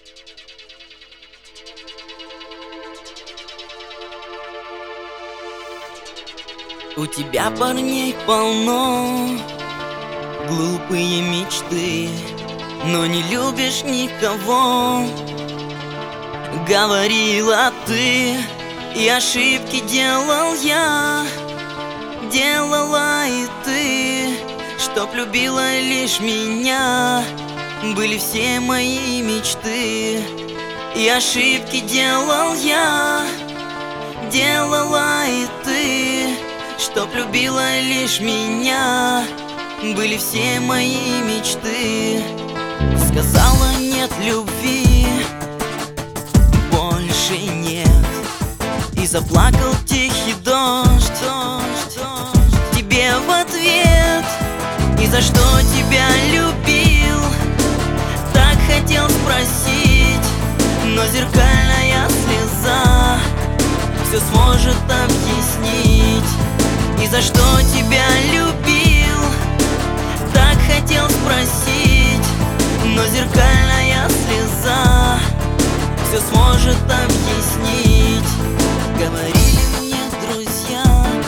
У тебя парней полно, глупые мечты, но не любишь никого. Говорила ты, и ошибки делал я, делала и ты, чтоб любила лишь меня. Были все мои мечты, и ошибки делал я, делала и ты, чтоб любила лишь меня. Были все мои мечты. Сказала нет любви, больше нет, и заплакал тихий дождь тебе в ответ. И за что тебя любил, так хотел спросить, но зеркальная слеза все сможет объяснить. И за что тебя любил, так хотел спросить, но зеркальная слеза все сможет объяснить. Говорили мне друзья,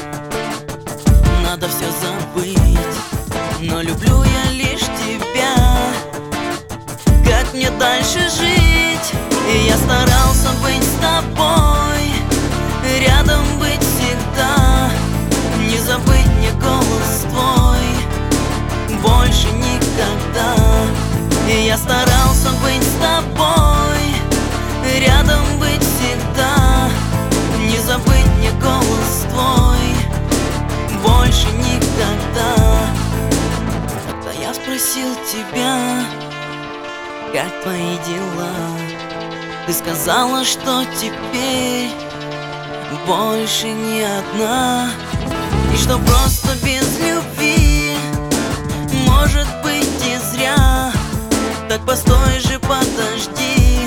надо все забыть, но люблю я лишь тебя. Как мне дальше жить? И я старался быть с тобой, рядом быть всегда, не забыть мне голос твой, больше никогда. И я старался быть с тобой, рядом быть всегда, не забыть мне голос твой, больше никогда. Когда я спросил тебя, как твои дела, ты сказала, что теперь больше не одна, и что просто без любви может быть и зря. Так постой же, подожди,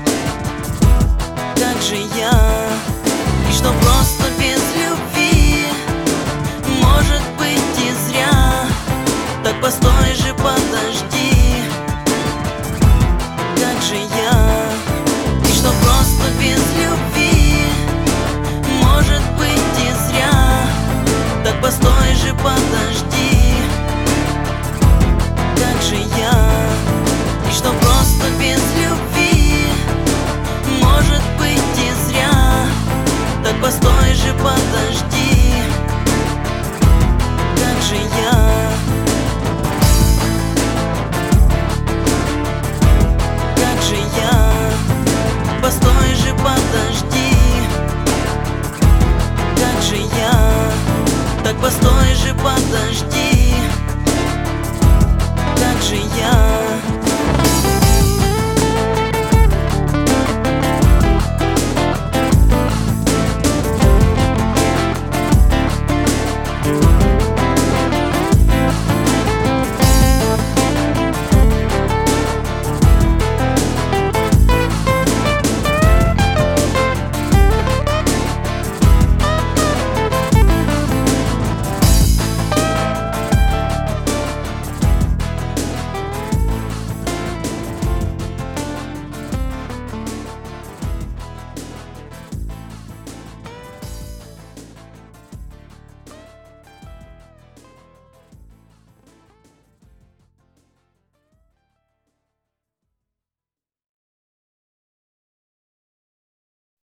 как же я? И что просто без любви может быть и зря. Так постой же, подожди, как же я? И что просто без любви может быть и зря. Так постой же, подожди, как же я? И что просто без любви может быть и зря. Так постой же, подожди.